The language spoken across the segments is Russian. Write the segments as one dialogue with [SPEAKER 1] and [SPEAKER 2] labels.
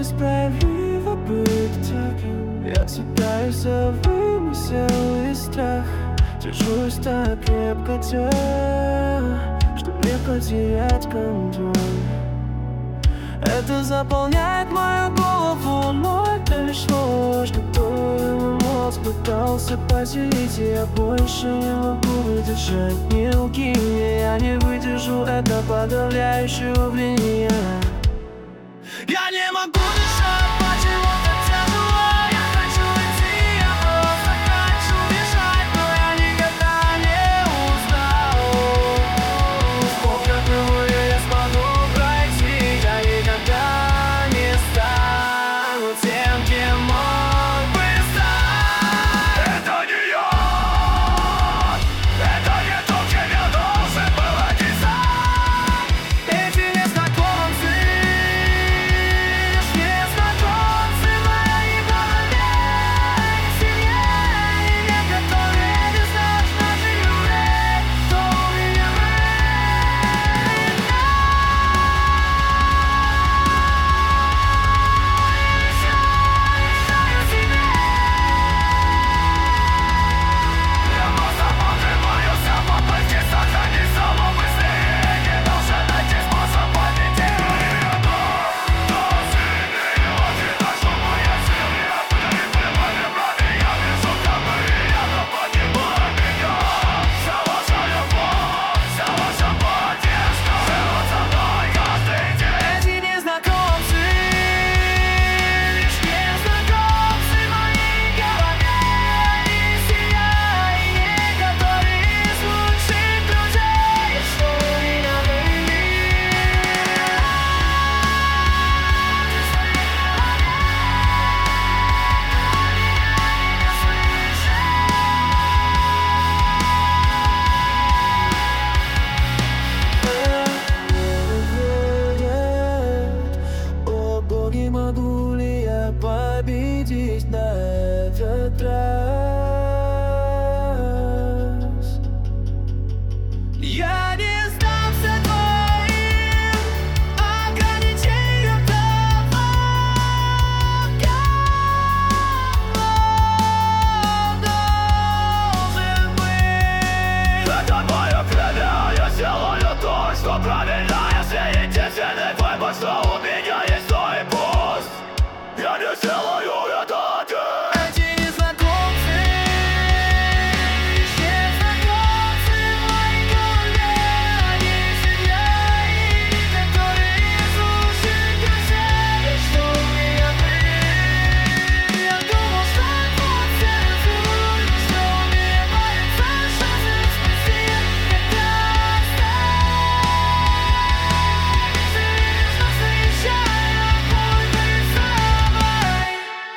[SPEAKER 1] несправедливо быть таким. Я цепляюсь за вымысел и страх. Держусь так крепко тебя, чтоб не потерять контроль. Это заполняет мою голову, но это лишь ложь, которую мозг пытался поделить. И я больше не могу выдержать, не лги мне. Я не выдержу это подавляющее обвинение. Я не могу дышать, почему так тяжело. Я хочу идти, я просто хочу бежать, но я никогда не устал. Сколько было, я смогу пройти. Я никогда не стану тем, кем мог бы стать. Это не я, это не то, кем я должен был родиться. Эти незнакомцы, незнакомцы в моей голове, и семье, и не которые не знают наших людей, кто у меня Я просто подрываюся по пути, сохрани самого быстрее. Не должен найти способ победить. Но сильнее очень нашу моя сила. Я подарю мои браты, я вижу, как мы рядом погибает меня. Вся ваша любовь, вся ваша поддержка живут со мной каждый день. Эти незнакомцы, лишь незнакомцы в моей голове, и семья, и некоторые из лучших друзей, что у меня были. О боги, могу ли я победить на этот раз? Я не сдамся твоим ограничениям того, кем должен быть. Это мое племя, я сделаю то, что правильно. Если единственный выбор, что у меня есть, то и пусть. Я не сделаю это один. Эти незнакомцы, лишь незнакомцы в моей голове, они семья, и некоторые из лучших друзей, что у меня были. Я думал, что вот сердцу, что у меня появится шанс их спасти. Когда встречаю боль перед собой.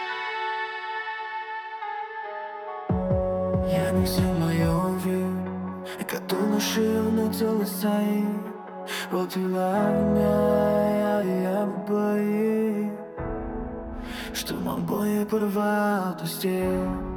[SPEAKER 1] Я не взял мою вину, которую шил на телесай. Подвела меня, я боюсь, что мой бой порвал до стен.